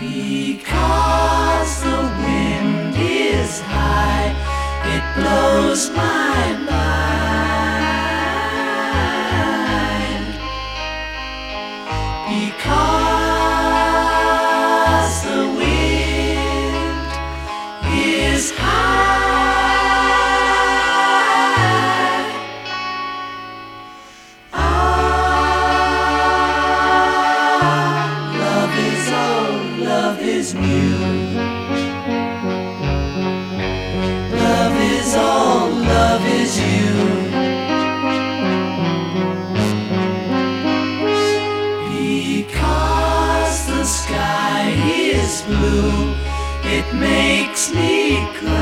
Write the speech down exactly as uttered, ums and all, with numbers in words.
Because the wind is high, it blows my mind. Because the wind is high. Ah, love is all, love is new. Love is all, love is you. Because the sky is blue, it makes me cry.